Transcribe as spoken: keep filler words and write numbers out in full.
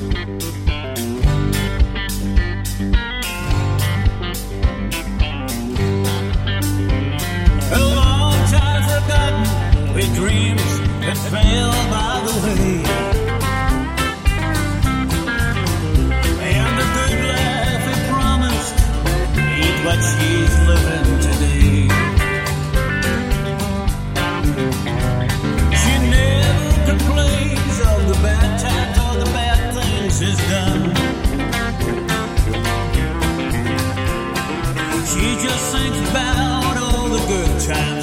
Dreams that fell by the way, and the good life he promised ain't what she's living today. She never complains of the bad times or the bad things he's done. She just thinks about all the good times